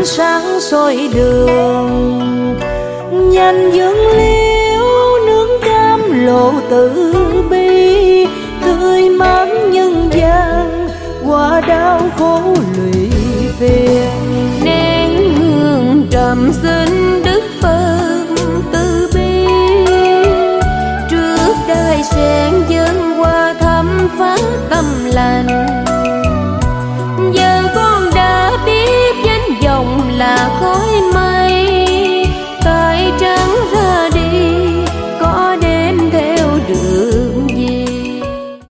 sáng soi đường. Nhanh dương liễu nướng cam lộ tử bi, tươi mát nhân gian qua đau khổ lụy phiền. Nén hương trầm xưa